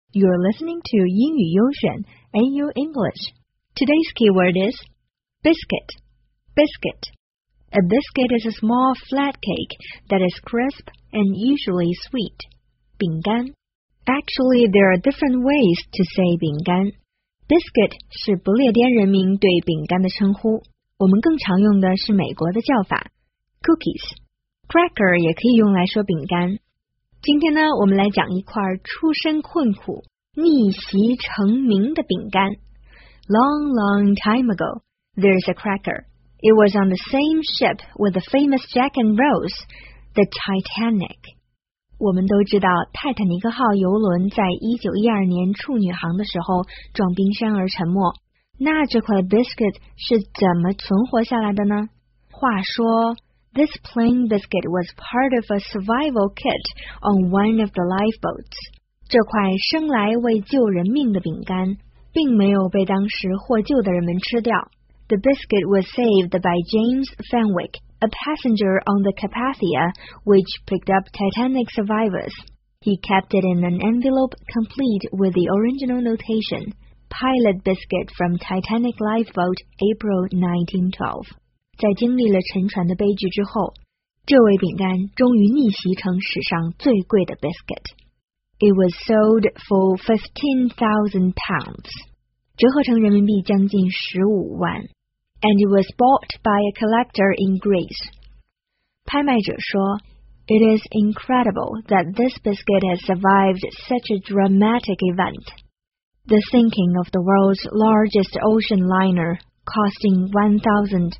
You're listening to 英语优选 AU English. Today's keyword is biscuit. Biscuit. A biscuit is a small flat cake that is crisp and usually sweet. 饼干. Actually, there are different ways to say 饼干. Biscuit 是不列颠人民对饼干的称呼，我们更常用的是美国的叫法 cookies. Cracker 也可以用来说饼干。今天呢，我们来讲一块出身困苦、逆袭成名的饼干。Long time ago, there's a cracker. It was on the same ship with the famous Jack and Rose, the Titanic. 我们都知道泰坦尼克号邮轮在1912年处女航的时候撞冰山而沉没。那这块 biscuit 是怎么存活下来的呢？话说This plain biscuit was part of a survival kit on one of the lifeboats. 这块生来为救人命的饼干，并没有被当时获救的人们吃掉。The biscuit was saved by James Fenwick, a passenger on the Carpathia, which picked up Titanic survivors. He kept it in an envelope complete with the original notation, Pilot biscuit from Titanic lifeboat, April 1912. 在经历了沉船的悲剧之后，这位饼干终于逆袭成史上最贵的 biscuit. It was sold for 15,000 pounds. 折合成人民币将近15万。And it was bought by a collector in Greece. 拍卖者说 It is incredible that this biscuit has survived such a dramatic event. The sinking of the world's largest ocean liner, costing 1,500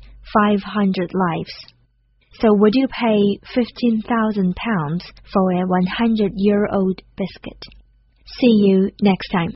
lives. So would you pay 15,000 pounds for a 100-year-old biscuit? See you next time.